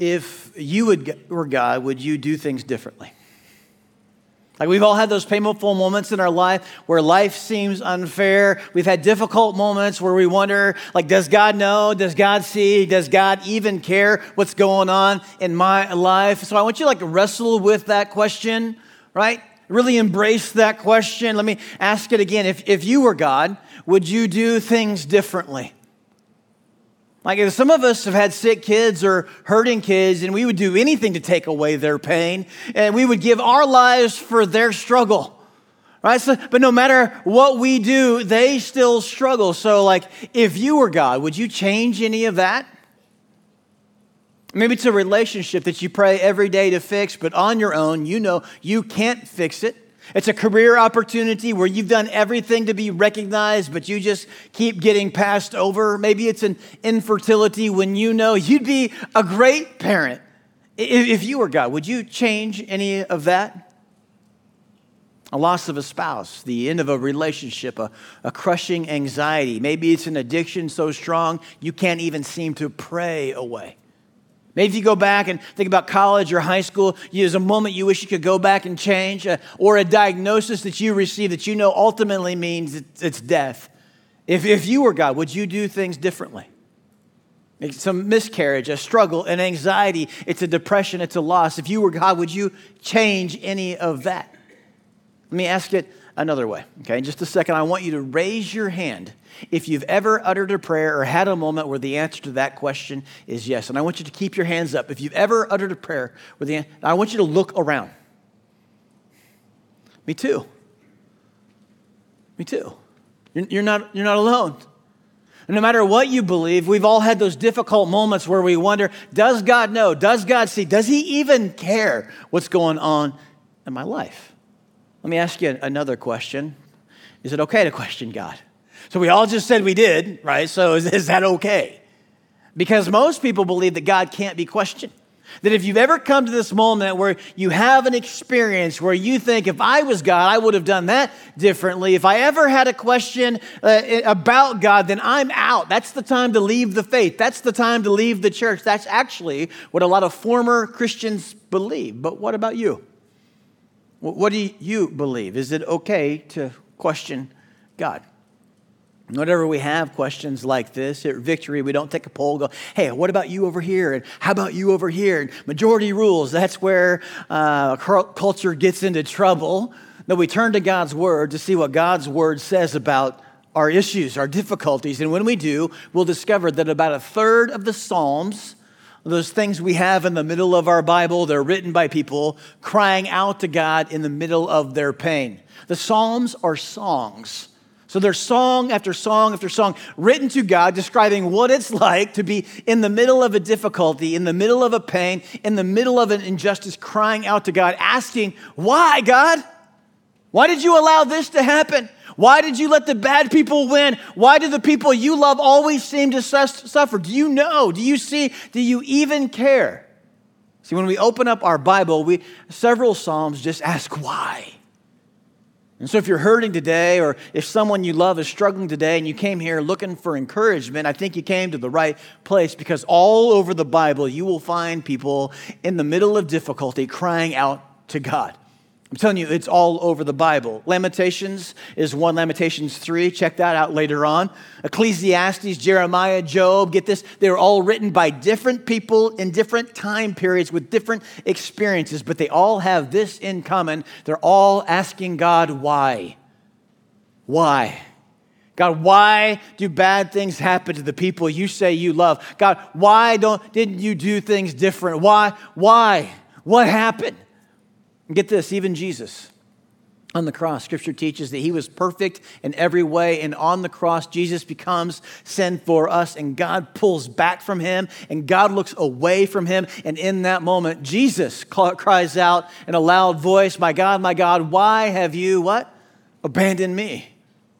if you were God, would you do things differently? Like we've all had those painful moments in our life where life seems unfair. We've had difficult moments where we wonder, like, does God know? Does God see? Does God even care what's going on in my life? So I want you to wrestle with that question, right? Really embrace that question. Let me ask it again. If you were God, would you do things differently? Like if some of us have had sick kids or hurting kids, and we would do anything to take away their pain, and we would give our lives for their struggle, right? So, but no matter what we do, they still struggle. So if you were God, would you change any of that? Maybe it's a relationship that you pray every day to fix, but on your own, you know you can't fix it. It's a career opportunity where you've done everything to be recognized, but you just keep getting passed over. Maybe it's an infertility when you know you'd be a great parent. If you were God, would you change any of that? A loss of a spouse, the end of a relationship, a crushing anxiety. Maybe it's an addiction so strong you can't even seem to pray away. Maybe if you go back and think about college or high school, there's a moment you wish you could go back and change, or a diagnosis that you received that you know ultimately means it's death. If you were God, would you do things differently? It's some miscarriage, a struggle, an anxiety, it's a depression, it's a loss. If you were God, would you change any of that? Let me ask it another way, okay? In just a second, I want you to raise your hand if you've ever uttered a prayer or had a moment where the answer to that question is yes. And I want you to keep your hands up. If you've ever uttered a prayer where I want you to look around. Me too. Me too. You're not alone. And no matter what you believe, we've all had those difficult moments where we wonder, does God know? Does God see? Does he even care what's going on in my life? Let me ask you another question. Is it okay to question God? So we all just said we did, right? So is that okay? Because most people believe that God can't be questioned. That if you've ever come to this moment where you have an experience where you think, if I was God, I would have done that differently. If I ever had a question about God, then I'm out. That's the time to leave the faith. That's the time to leave the church. That's actually what a lot of former Christians believe. But what about you? What do you believe? Is it okay to question God? Whenever we have questions like this at Victory, we don't take a poll and go, hey, what about you over here? And how about you over here? And majority rules, that's where culture gets into trouble. No, we turn to God's Word to see what God's Word says about our issues, our difficulties. And when we do, we'll discover that about a third of the Psalms, those things we have in the middle of our Bible, they're written by people crying out to God in the middle of their pain. The Psalms are songs. So there's song after song after song written to God describing what it's like to be in the middle of a difficulty, in the middle of a pain, in the middle of an injustice, crying out to God, asking, why, God? Why did you allow this to happen? Why did you let the bad people win? Why do the people you love always seem to suffer? Do you know? Do you see? Do you even care? See, when we open up our Bible, several Psalms just ask why. And so if you're hurting today, or if someone you love is struggling today and you came here looking for encouragement, I think you came to the right place, because all over the Bible you will find people in the middle of difficulty crying out to God. I'm telling you, it's all over the Bible. Lamentations is one, Lamentations 3. Check that out later on. Ecclesiastes, Jeremiah, Job, get this. They were all written by different people in different time periods with different experiences, but they all have this in common. They're all asking God, why? Why? God, why do bad things happen to the people you say you love? God, why didn't you do things different? Why? What happened? And get this, even Jesus on the cross, Scripture teaches that he was perfect in every way, and on the cross, Jesus becomes sin for us, and God pulls back from him, and God looks away from him, and in that moment, Jesus cries out in a loud voice, my God, why have you, what? Abandoned me.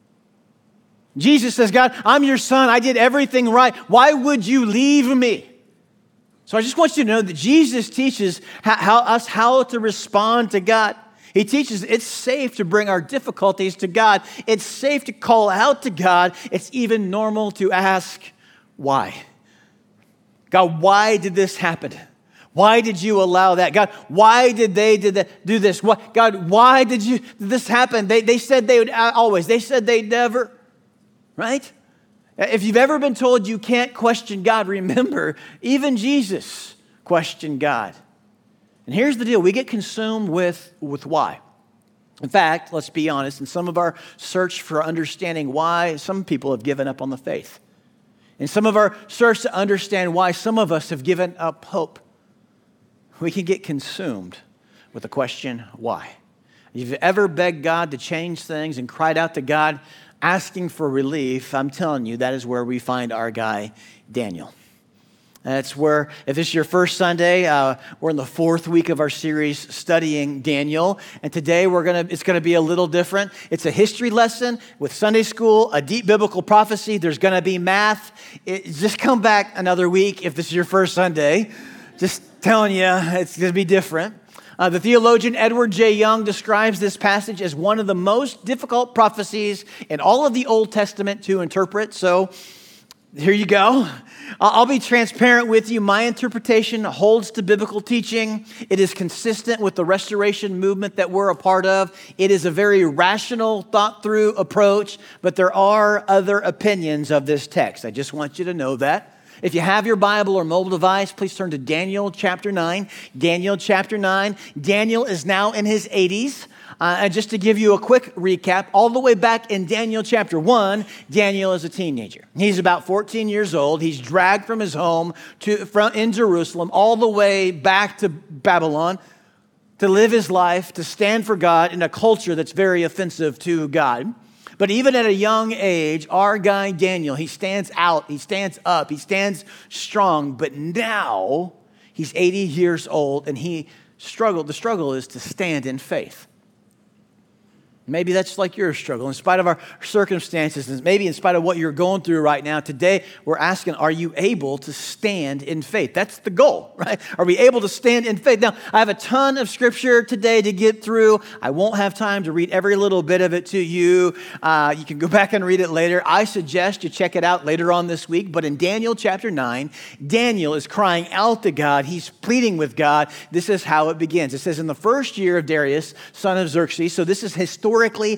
Jesus says, God, I'm your son, I did everything right, why would you leave me? So I just want you to know that Jesus teaches us how to respond to God. He teaches it's safe to bring our difficulties to God. It's safe to call out to God. It's even normal to ask, why? God, why did this happen? Why did you allow that? God, why did they do this? God, why did this happen? They said they would always. They said they'd never, right? If you've ever been told you can't question God, remember, even Jesus questioned God. And here's the deal. We get consumed with why. In fact, let's be honest, in some of our search for understanding why some people have given up on the faith, in some of our search to understand why some of us have given up hope, we can get consumed with the question, why? If you've ever begged God to change things and cried out to God asking for relief, I'm telling you, that is where we find our guy, Daniel. That's where, if this is your first Sunday, we're in the 4th week of our series studying Daniel. And today it's gonna be a little different. It's a history lesson with Sunday school, a deep biblical prophecy. There's gonna be math. Just come back another week if this is your first Sunday. Just telling you, it's gonna be different. The theologian Edward J. Young describes this passage as one of the most difficult prophecies in all of the Old Testament to interpret. So here you go. I'll be transparent with you. My interpretation holds to biblical teaching. It is consistent with the restoration movement that we're a part of. It is a very rational, thought-through approach, but there are other opinions of this text. I just want you to know that. If you have your Bible or mobile device, please turn to Daniel chapter 9. Daniel chapter 9. Daniel is now in his 80s. And just to give you a quick recap, all the way back in Daniel chapter 1, Daniel is a teenager. He's about 14 years old. He's dragged from his home in Jerusalem all the way back to Babylon to live his life, to stand for God in a culture that's very offensive to God. But even at a young age, our guy Daniel, he stands out, he stands up, he stands strong. But now he's 80 years old and the struggle is to stand in faith. Maybe that's like your struggle. In spite of our circumstances, and maybe in spite of what you're going through right now, today we're asking, are you able to stand in faith? That's the goal, right? Are we able to stand in faith? Now, I have a ton of scripture today to get through. I won't have time to read every little bit of it to you. You can go back and read it later. I suggest you check it out later on this week. But in Daniel chapter 9, Daniel is crying out to God. He's pleading with God. This is how it begins. It says, in the first year of Darius, son of Xerxes, so this is historically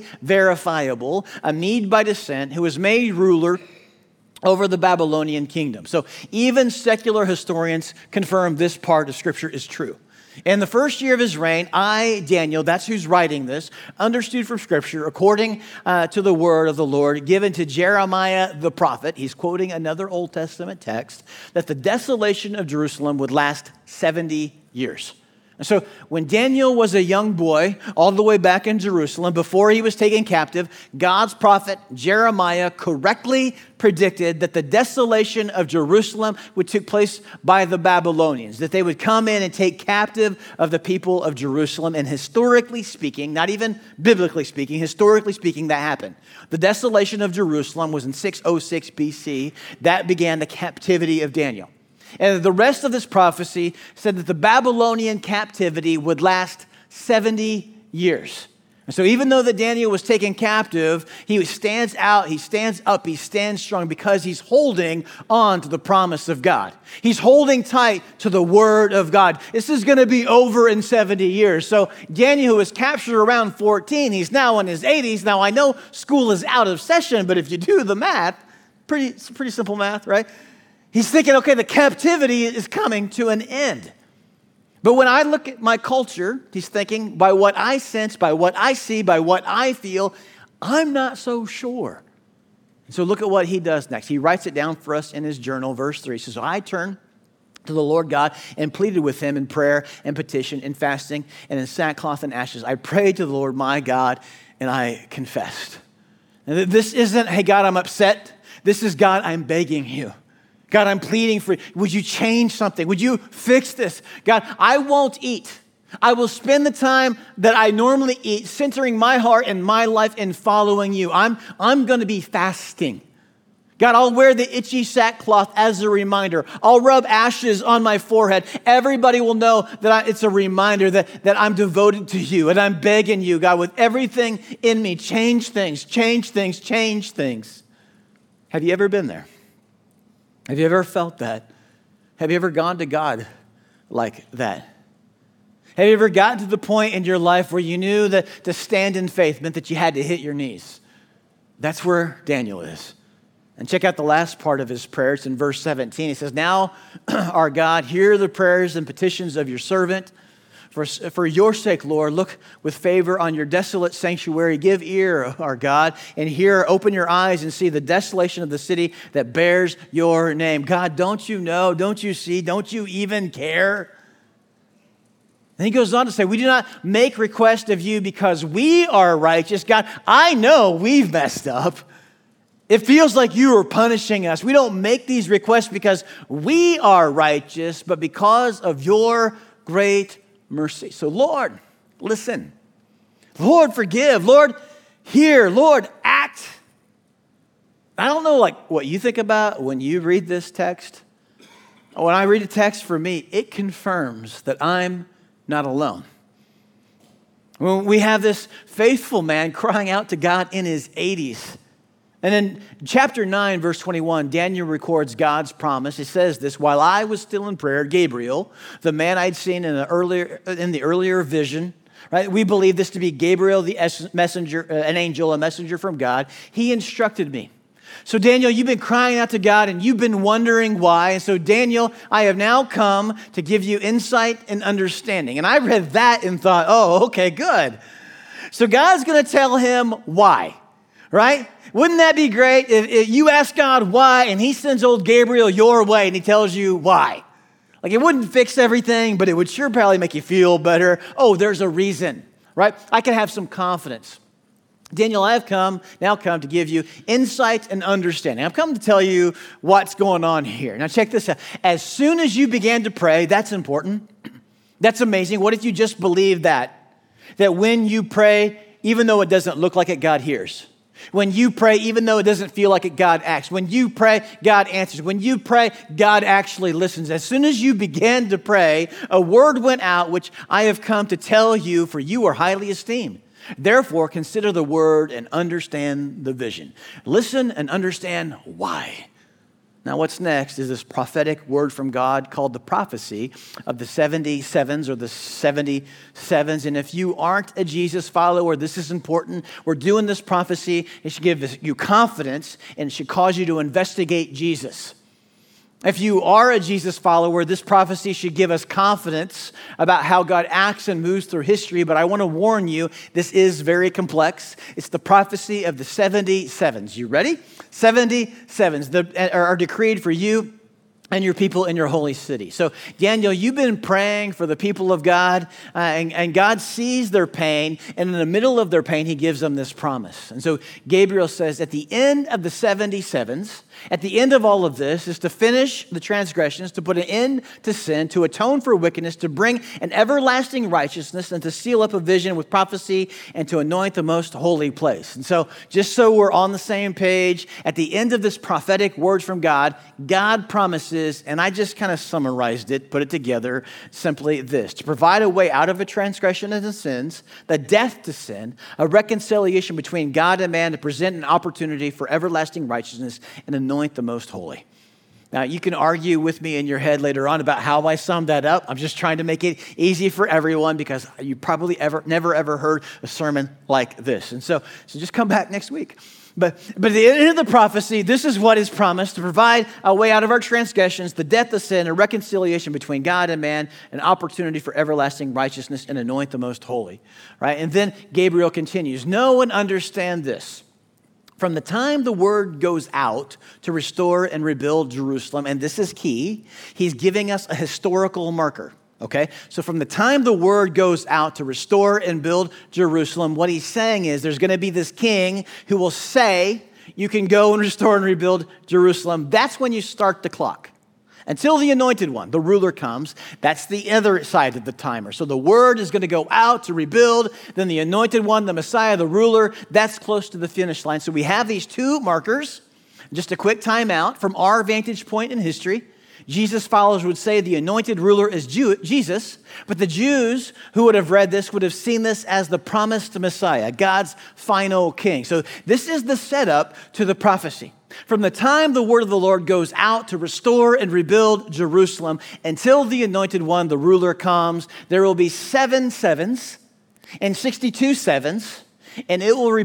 verifiable, a Mede by descent, who was made ruler over the Babylonian kingdom. So even secular historians confirm this part of Scripture is true. In the first year of his reign, I, Daniel, that's who's writing this, understood from Scripture, according to the word of the Lord given to Jeremiah the prophet, he's quoting another Old Testament text, that the desolation of Jerusalem would last 70 years. And so when Daniel was a young boy, all the way back in Jerusalem, before he was taken captive, God's prophet Jeremiah correctly predicted that the desolation of Jerusalem would take place by the Babylonians, that they would come in and take captive of the people of Jerusalem. And historically speaking, not even biblically speaking, historically speaking, that happened. The desolation of Jerusalem was in 606 BC. That began the captivity of Daniel. And the rest of this prophecy said that the Babylonian captivity would last 70 years. And so even though that Daniel was taken captive, he stands out, he stands up, he stands strong because he's holding on to the promise of God. He's holding tight to the word of God. This is going to be over in 70 years. So Daniel, who was captured around 14, he's now in his 80s. Now I know school is out of session, but if you do the math, it's pretty simple math, right? He's thinking, okay, the captivity is coming to an end. But when I look at my culture, he's thinking, by what I sense, by what I see, by what I feel, I'm not so sure. And so look at what he does next. He writes it down for us in his journal, verse 3. He says, so I turned to the Lord God and pleaded with him in prayer and petition and fasting and in sackcloth and ashes. I prayed to the Lord my God and I confessed. And this isn't, hey, God, I'm upset. This is, God, I'm begging you. God, I'm pleading for you. Would you change something? Would you fix this? God, I won't eat. I will spend the time that I normally eat centering my heart and my life in following you. I'm going to be fasting. God, I'll wear the itchy sackcloth as a reminder. I'll rub ashes on my forehead. Everybody will know that it's a reminder that I'm devoted to you and I'm begging you, God, with everything in me, change things, change things, change things. Have you ever been there? Have you ever felt that? Have you ever gone to God like that? Have you ever gotten to the point in your life where you knew that to stand in faith meant that you had to hit your knees? That's where Daniel is. And check out the last part of his prayer. It's in verse 17. He says, now, our God, hear the prayers and petitions of your servant. For your sake, Lord, look with favor on your desolate sanctuary. Give ear, our God, and hear, open your eyes and see the desolation of the city that bears your name. God, don't you know? Don't you see? Don't you even care? And he goes on to say, we do not make request of you because we are righteous. God, I know we've messed up. It feels like you are punishing us. We don't make these requests because we are righteous, but because of your great mercy. So Lord, listen. Lord, forgive. Lord, hear. Lord, act. I don't know what you think about when you read this text. When I read a text, for me, it confirms that I'm not alone. When we have this faithful man crying out to God in his 80s. And in chapter 9, verse 21, Daniel records God's promise. It says this, while I was still in prayer, Gabriel, the man I'd seen in the earlier vision, right? We believe this to be Gabriel, the messenger, an angel, a messenger from God. He instructed me. So Daniel, you've been crying out to God and you've been wondering why. And so Daniel, I have now come to give you insight and understanding. And I read that and thought, oh, okay, good. So God's going to tell him why, right? Wouldn't that be great if you ask God why and he sends old Gabriel your way and he tells you why? Like it wouldn't fix everything, but it would sure probably make you feel better. Oh, there's a reason, right? I can have some confidence. Daniel, I have now come to give you insight and understanding. I've come to tell you what's going on here. Now check this out. As soon as you began to pray, that's important. That's amazing. What if you just believe that? That when you pray, even though it doesn't look like it, God hears. When you pray, even though it doesn't feel like it, God acts. When you pray, God answers. When you pray, God actually listens. As soon as you began to pray, a word went out, which I have come to tell you, for you are highly esteemed. Therefore, consider the word and understand the vision. Listen and understand why. Now, what's next is this prophetic word from God called the prophecy of the 77s or the 77s. And if you aren't a Jesus follower, this is important. We're doing this prophecy. It should give you confidence and it should cause you to investigate Jesus. If you are a Jesus follower, this prophecy should give us confidence about how God acts and moves through history. But I want to warn you, this is very complex. It's the prophecy of the 77s. You ready? 77s that are decreed for you and your people in your holy city. So, Daniel, you've been praying for the people of God, and God sees their pain, and in the middle of their pain, he gives them this promise. And so Gabriel says, at the end of the 77s, at the end of all of this is to finish the transgressions, to put an end to sin, to atone for wickedness, to bring an everlasting righteousness, and to seal up a vision with prophecy, and to anoint the most holy place. And so, just so we're on the same page, at the end of this prophetic word from God, God promises, and I just kind of summarized it, put it together, simply this: to provide a way out of a transgression and the sins, the death to sin, a reconciliation between God and man, to present an opportunity for everlasting righteousness, and anoint the most holy. Now, you can argue with me in your head later on about how I summed that up. I'm just trying to make it easy for everyone because you probably never ever heard a sermon like this. And so just come back next week. But at the end of the prophecy, this is what is promised: to provide a way out of our transgressions, the death of sin, a reconciliation between God and man, an opportunity for everlasting righteousness, and anoint the most holy. Right? And then Gabriel continues, know and understand this. From the time the word goes out to restore and rebuild Jerusalem, and this is key, he's giving us a historical marker. Okay, so from the time the word goes out to restore and build Jerusalem, what he's saying is there's going to be this king who will say, you can go and restore and rebuild Jerusalem. That's when you start the clock. Until the anointed one, the ruler, comes, that's the other side of the timer. So the word is going to go out to rebuild, then the anointed one, the Messiah, the ruler, that's close to the finish line. So we have these two markers. Just a quick time out from our vantage point in history. Jesus' followers would say the anointed ruler is Jesus, but the Jews who would have read this would have seen this as the promised Messiah, God's final king. So this is the setup to the prophecy. From the time the word of the Lord goes out to restore and rebuild Jerusalem until the anointed one, the ruler, comes, there will be 7 sevens and 62 sevens, and it will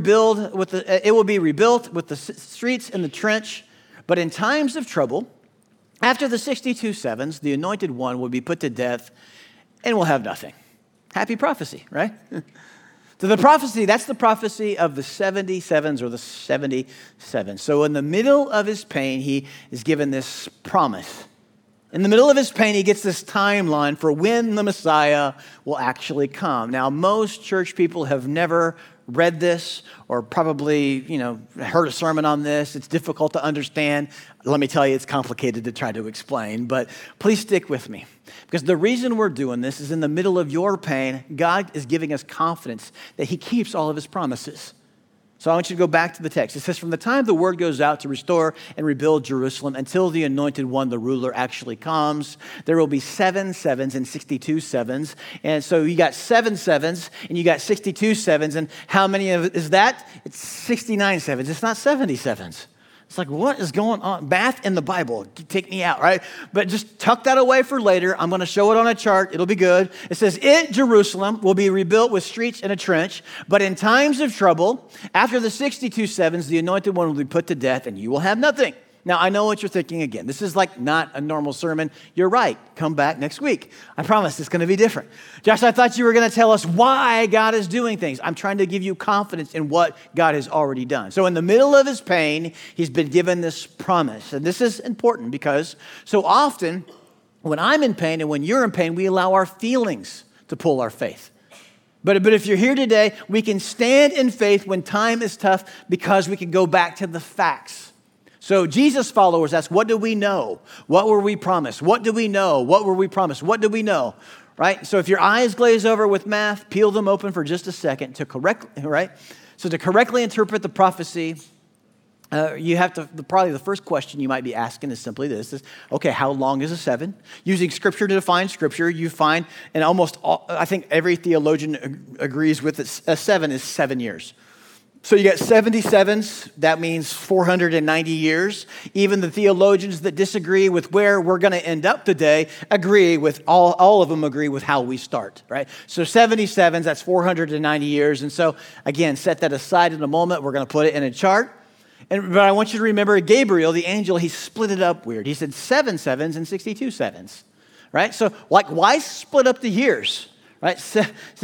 be rebuilt with the streets and the trench. But in times of trouble, after the 62 sevens, the anointed one will be put to death and will have nothing. Happy prophecy, right? So the prophecy, that's the prophecy of the 77s or the 77. So in the middle of his pain, he is given this promise. In the middle of his pain, he gets this timeline for when the Messiah will actually come. Now, most church people have never read this or probably, heard a sermon on this. It's difficult to understand. Let me tell you, it's complicated to try to explain, but please stick with me. Because the reason we're doing this is in the middle of your pain, God is giving us confidence that he keeps all of his promises. So I want you to go back to the text. It says, from the time the word goes out to restore and rebuild Jerusalem until the anointed one, the ruler, actually comes, there will be 7 sevens and 62 sevens. And so you got 7 sevens and you got 62 sevens. And how many of it is that? It's 69 sevens. It's not 70 sevens. It's like, what is going on? Math in the Bible, take me out, right? But just tuck that away for later. I'm going to show it on a chart. It'll be good. It says, Jerusalem will be rebuilt with streets and a trench, but in times of trouble, after the 62 sevens, the anointed one will be put to death and you will have nothing. Now, I know what you're thinking again. This is like not a normal sermon. You're right. Come back next week. I promise it's going to be different. Josh, I thought you were going to tell us why God is doing things. I'm trying to give you confidence in what God has already done. So in the middle of his pain, he's been given this promise. And this is important because so often when I'm in pain and when you're in pain, we allow our feelings to pull our faith. But if you're here today, we can stand in faith when time is tough because we can go back to the facts. So Jesus followers ask, what do we know? What were we promised? What do we know? What were we promised? What do we know? Right? So if your eyes glaze over with math, peel them open for just a second to correctly interpret the prophecy, you have to, probably the first question you might be asking is simply this, okay, how long is a 7? Using scripture to define scripture, you find, and I think every theologian agrees with it, a 7 is 7 years. So you got 77s, that means 490 years. Even the theologians that disagree with where we're going to end up today agree with, all of them agree with how we start, right? So 77s, that's 490 years. And so again, set that aside in a moment. We're going to put it in a chart. But I want you to remember Gabriel, the angel, he split it up weird. He said 7 sevens and 62 sevens, right? So why split up the years? Right? So,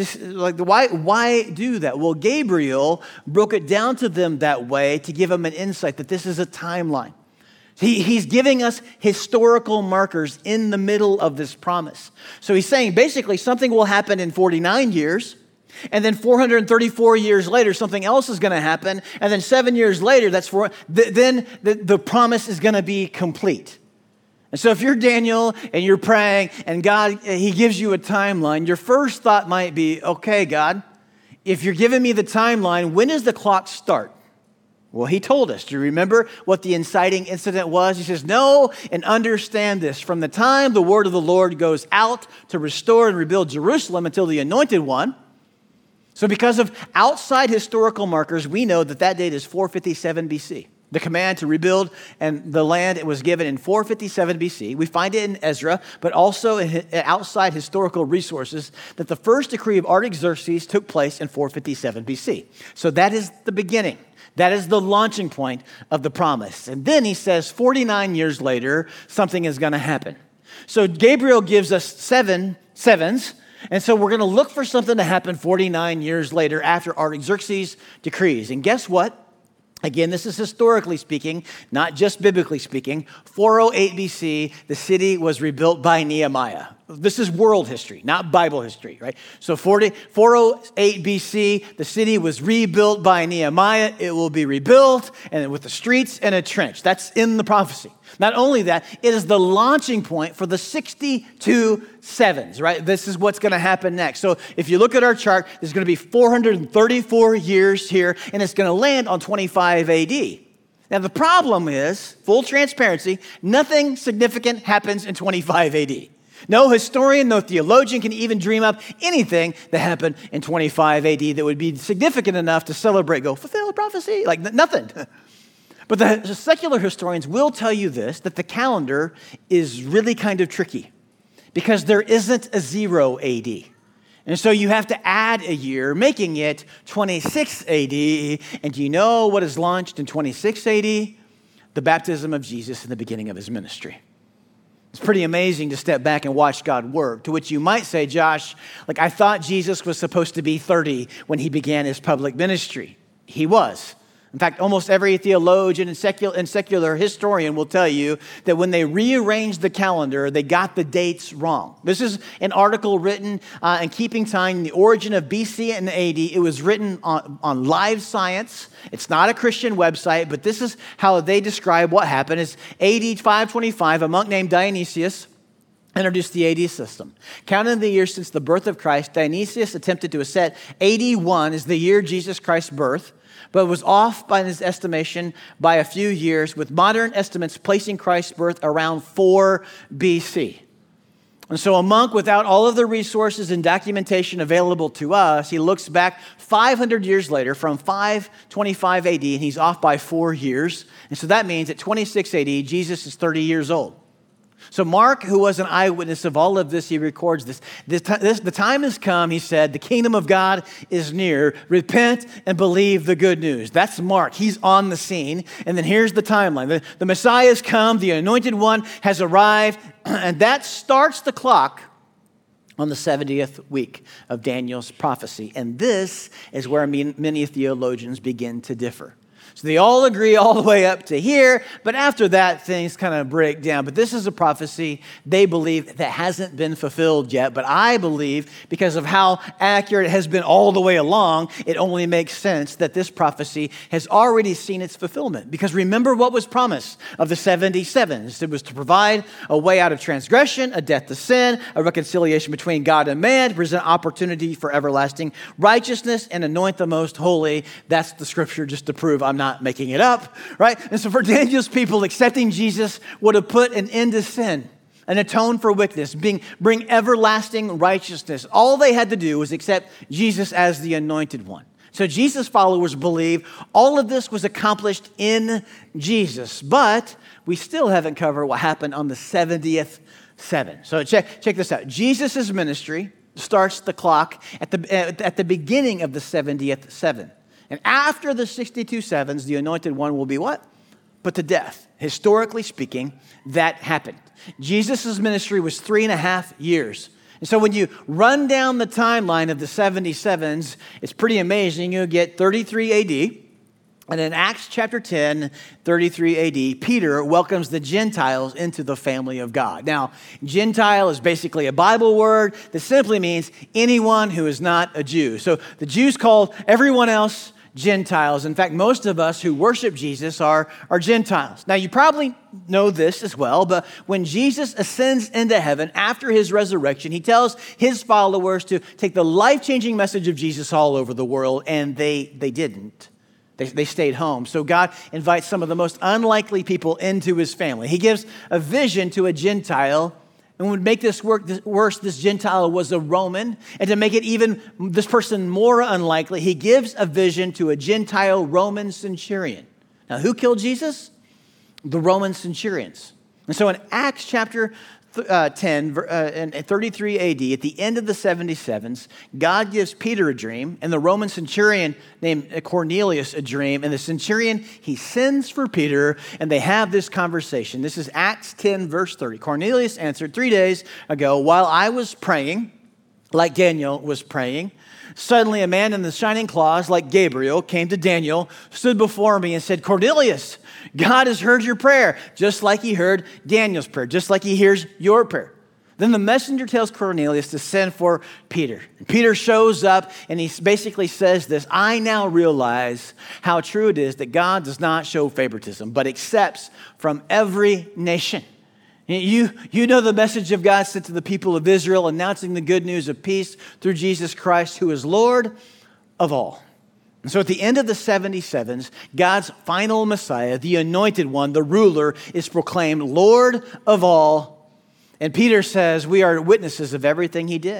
why do that? Well, Gabriel broke it down to them that way to give them an insight that this is a timeline. He's giving us historical markers in the middle of this promise. So he's saying basically something will happen in 49 years, and then 434 years later, something else is going to happen, and then 7 years later, then the promise is going to be complete. And so if you're Daniel and you're praying and God, he gives you a timeline, your first thought might be, okay, God, if you're giving me the timeline, when does the clock start? Well, he told us. Do you remember what the inciting incident was? He says, know and understand this. From the time the word of the Lord goes out to restore and rebuild Jerusalem until the anointed one. So because of outside historical markers, we know that date is 457 BC. The command to rebuild and the land, it was given in 457 BC. We find it in Ezra, but also in outside historical resources that the first decree of Artaxerxes took place in 457 BC. So that is the beginning. That is the launching point of the promise. And then he says 49 years later, something is going to happen. So Gabriel gives us 7 sevens. And so we're going to look for something to happen 49 years later after Artaxerxes decrees. And guess what? Again, this is historically speaking, not just biblically speaking. 408 BC, the city was rebuilt by Nehemiah. This is world history, not Bible history, right? So 408 BC, the city was rebuilt by Nehemiah. It will be rebuilt and with the streets and a trench. That's in the prophecy. Not only that, it is the launching point for the 62 sevens, right? This is what's going to happen next. So if you look at our chart, there's going to be 434 years here, and it's going to land on 25 AD. Now, the problem is, full transparency, nothing significant happens in 25 AD. No historian, no theologian can even dream up anything that happened in 25 AD that would be significant enough to celebrate, go, fulfill prophecy, like nothing. But the secular historians will tell you this, that the calendar is really kind of tricky because there isn't a 0 AD. And so you have to add a year, making it 26 AD. And do you know what is launched in 26 AD? The baptism of Jesus in the beginning of his ministry. It's pretty amazing to step back and watch God work, to which you might say, Josh, like I thought Jesus was supposed to be 30 when he began his public ministry. He was. In fact, almost every theologian and secular historian will tell you that when they rearranged the calendar, they got the dates wrong. This is an article written in Keeping Time, The Origin of BC and AD. It was written on Live Science. It's not a Christian website, but this is how they describe what happened. It's AD 525, a monk named Dionysius introduced the AD system. Counting the years since the birth of Christ, Dionysius attempted to set AD 1 as the year Jesus Christ's birth, but was off by his estimation by a few years, with modern estimates placing Christ's birth around 4 BC. And so a monk without all of the resources and documentation available to us, he looks back 500 years later from 525 AD, and he's off by 4 years. And so that means at 26 AD, Jesus is 30 years old. So Mark, who was an eyewitness of all of this, he records this. The time has come, he said, the kingdom of God is near. Repent and believe the good news. That's Mark. He's on the scene. And then here's the timeline. The Messiah has come. The anointed one has arrived. And that starts the clock on the 70th week of Daniel's prophecy. And this is where many theologians begin to differ. So they all agree all the way up to here, but after that, things kind of break down. But this is a prophecy they believe that hasn't been fulfilled yet. But I believe, because of how accurate it has been all the way along, it only makes sense that this prophecy has already seen its fulfillment. Because remember what was promised of the 77s. It was to provide a way out of transgression, a death to sin, a reconciliation between God and man, to present opportunity for everlasting righteousness, and anoint the most holy. That's the scripture, just to prove I'm not making it up, right? And so for Daniel's people, accepting Jesus would have put an end to sin and atone for wickedness, bring everlasting righteousness. All they had to do was accept Jesus as the anointed one. So Jesus' followers believe all of this was accomplished in Jesus, but we still haven't covered what happened on the 70th seven. So check this out. Jesus' ministry starts the clock at the beginning of the 70th seven. And after the 62 sevens, the anointed one will be what? Put to death. Historically speaking, that happened. Jesus' ministry was 3.5 years. And so when you run down the timeline of the 77s, it's pretty amazing. You'll get 33 AD. And in Acts chapter 10, 33 AD, Peter welcomes the Gentiles into the family of God. Now, Gentile is basically a Bible word that simply means anyone who is not a Jew. So the Jews called everyone else Gentiles. In fact, most of us who worship Jesus are Gentiles. Now, you probably know this as well, but when Jesus ascends into heaven after his resurrection, he tells his followers to take the life-changing message of Jesus all over the world, and they didn't. They stayed home. So God invites some of the most unlikely people into his family. He gives a vision to a Gentile, and would make this worse, this Gentile was a Roman. And to make it even this person more unlikely, he gives a vision to a Gentile Roman centurion. Now, who killed Jesus? The Roman centurions. And so in Acts chapter 10 and 33 AD, at the end of the 77s, God gives Peter a dream, and the Roman centurion named Cornelius a dream. And the centurion, he sends for Peter, and they have this conversation. This is Acts 10, verse 30. Cornelius answered, 3 days ago, while I was praying, like Daniel was praying, suddenly a man in the shining claws, like Gabriel, came to Daniel, stood before me and said, Cornelius, God has heard your prayer, just like he heard Daniel's prayer, just like he hears your prayer. Then the messenger tells Cornelius to send for Peter. And Peter shows up and he basically says this, I now realize how true it is that God does not show favoritism, but accepts from every nation. You know the message of God sent to the people of Israel, announcing the good news of peace through Jesus Christ, who is Lord of all. And so at the end of the 77s, God's final Messiah, the anointed one, the ruler, is proclaimed Lord of all. And Peter says we are witnesses of everything he did.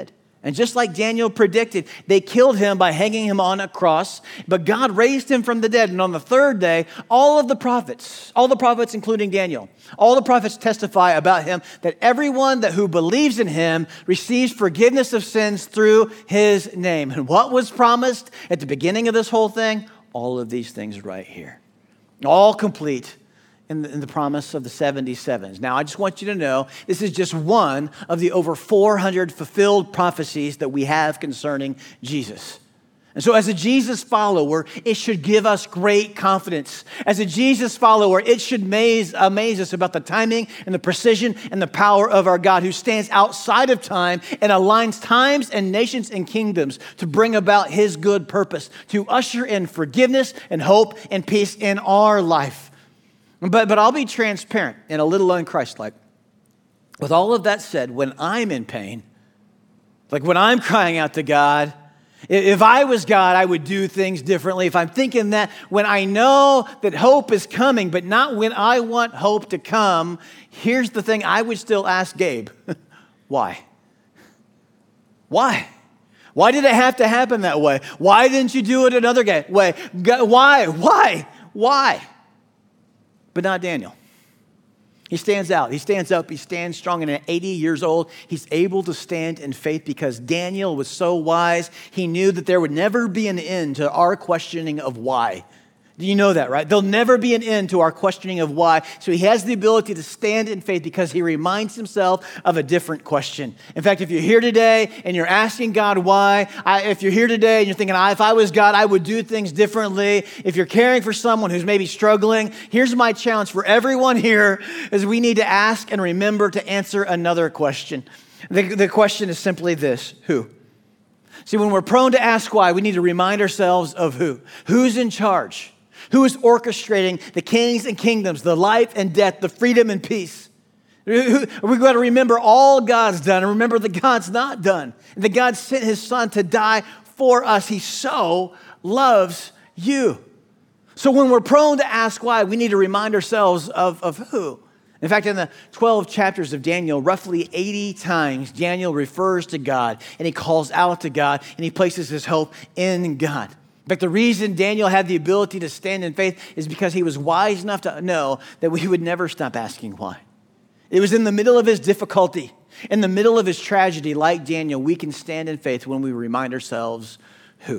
And just like Daniel predicted, they killed him by hanging him on a cross, but God raised him from the dead. And on the third day, all the prophets including Daniel, all the prophets testify about him that everyone who believes in him receives forgiveness of sins through his name. And what was promised at the beginning of this whole thing? All of these things right here. All complete in the promise of the 77s. Now, I just want you to know, this is just one of the over 400 fulfilled prophecies that we have concerning Jesus. And so as a Jesus follower, it should give us great confidence. As a Jesus follower, it should amaze us about the timing and the precision and the power of our God, who stands outside of time and aligns times and nations and kingdoms to bring about his good purpose, to usher in forgiveness and hope and peace in our life. But I'll be transparent and a little unchristlike. With all of that said, when I'm in pain, like when I'm crying out to God, if I was God, I would do things differently. If I'm thinking that, when I know that hope is coming, but not when I want hope to come, here's the thing, I would still ask Gabe, why? Why? Why did it have to happen that way? Why didn't you do it another way? Why? But not Daniel. He stands out. He stands up. He stands strong. And at 80 years old, he's able to stand in faith because Daniel was so wise. He knew that there would never be an end to our questioning of why. Do you know that, right? There'll never be an end to our questioning of why. So he has the ability to stand in faith because he reminds himself of a different question. In fact, if you're here today and you're asking God why, if you're here today and you're thinking, if I was God, I would do things differently. If you're caring for someone who's maybe struggling, here's my challenge for everyone here is we need to ask and remember to answer another question. The question is simply this: who? See, when we're prone to ask why, we need to remind ourselves of who. Who's in charge? Who is orchestrating the kings and kingdoms, the life and death, the freedom and peace? We've got to remember all God's done and remember that God's not done. And that God sent his son to die for us. He so loves you. So when we're prone to ask why, we need to remind ourselves of who. In fact, in the 12 chapters of Daniel, roughly 80 times, Daniel refers to God and he calls out to God and he places his hope in God. In fact, the reason Daniel had the ability to stand in faith is because he was wise enough to know that we would never stop asking why. It was in the middle of his difficulty, in the middle of his tragedy, like Daniel, we can stand in faith when we remind ourselves who.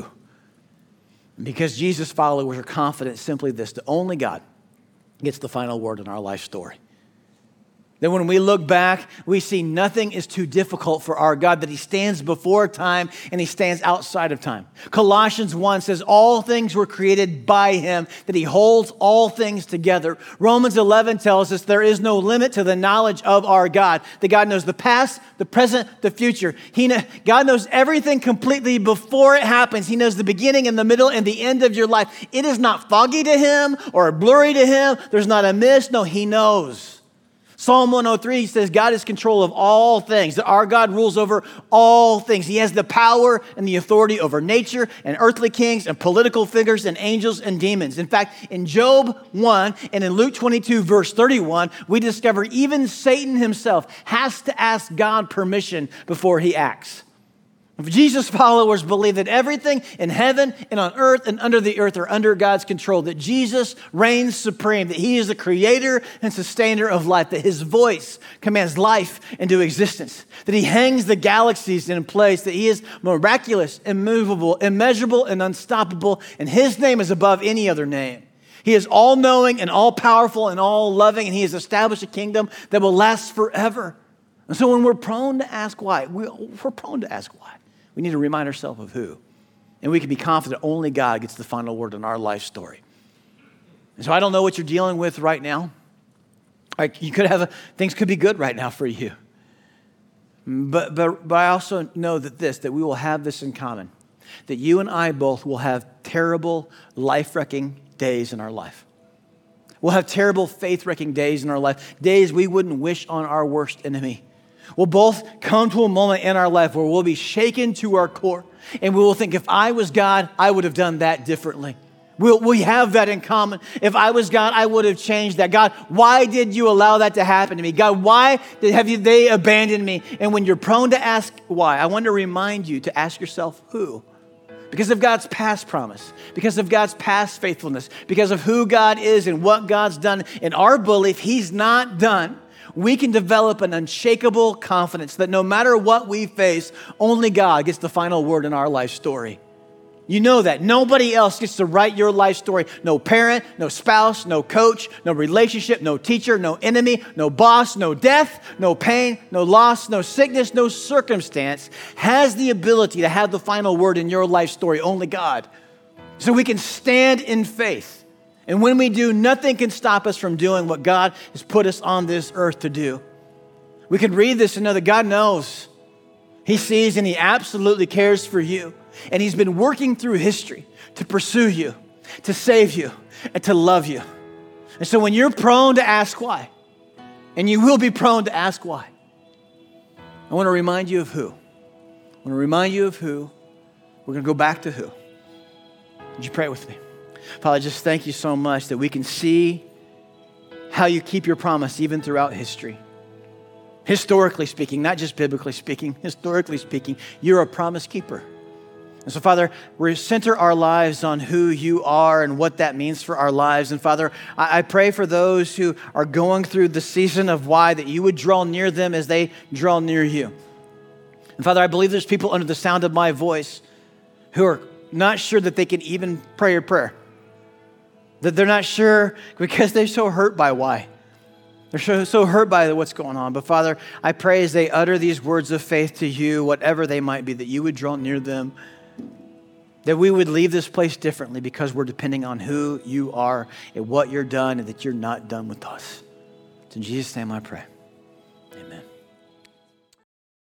Because Jesus' followers are confident simply this, that only God gets the final word in our life story. That when we look back, we see nothing is too difficult for our God, that he stands before time and he stands outside of time. Colossians 1 says all things were created by him, that he holds all things together. Romans 11 tells us there is no limit to the knowledge of our God, that God knows the past, the present, the future. God knows everything completely before it happens. He knows the beginning and the middle and the end of your life. It is not foggy to him or blurry to him. There's not a mist. No, he knows. Psalm 103 says God is control of all things, that our God rules over all things. He has the power and the authority over nature and earthly kings and political figures and angels and demons. In fact, in Job 1 and in Luke 22, verse 31, we discover even Satan himself has to ask God permission before he acts. Jesus followers believe that everything in heaven and on earth and under the earth are under God's control, that Jesus reigns supreme, that he is the creator and sustainer of life, that his voice commands life into existence, that he hangs the galaxies in place, that he is miraculous, immovable, immeasurable, and unstoppable, and his name is above any other name. He is all-knowing and all-powerful and all-loving, and he has established a kingdom that will last forever. And so when we're prone to ask why, we're prone to ask why. We need to remind ourselves of who. And we can be confident only God gets the final word in our life story. And so I don't know what you're dealing with right now. Things could be good right now for you. But I also know that we will have this in common. That you and I both will have terrible, life-wrecking days in our life. We'll have terrible, faith-wrecking days in our life. Days we wouldn't wish on our worst enemy. We'll both come to a moment in our life where we'll be shaken to our core and we will think, if I was God, I would have done that differently. We have that in common. If I was God, I would have changed that. God, why did you allow that to happen to me? God, why they abandoned me? And when you're prone to ask why, I want to remind you to ask yourself who. Because of God's past promise, because of God's past faithfulness, because of who God is and what God's done, in our belief He's not done, we can develop an unshakable confidence that no matter what we face, only God gets the final word in our life story. You know that. Nobody else gets to write your life story. No parent, no spouse, no coach, no relationship, no teacher, no enemy, no boss, no death, no pain, no loss, no sickness, no circumstance has the ability to have the final word in your life story. Only God. So we can stand in faith. And when we do, nothing can stop us from doing what God has put us on this earth to do. We can read this and know that God knows. He sees and He absolutely cares for you. And He's been working through history to pursue you, to save you, and to love you. And so when you're prone to ask why, and you will be prone to ask why, I want to remind you of who. I want to remind you of who. We're going to go back to who. Would you pray with me? Father, just thank you so much that we can see how you keep your promise even throughout history. Historically speaking, not just biblically speaking, historically speaking, you're a promise keeper. And so, Father, we center our lives on who you are and what that means for our lives. And Father, I pray for those who are going through the season of why, that you would draw near them as they draw near you. And Father, I believe there's people under the sound of my voice who are not sure that they can even pray a prayer. That they're not sure because they're so hurt by why. They're so hurt by what's going on. But Father, I pray as they utter these words of faith to you, whatever they might be, that you would draw near them. That we would leave this place differently because we're depending on who you are and what you're done and that you're not done with us. It's in Jesus' name I pray.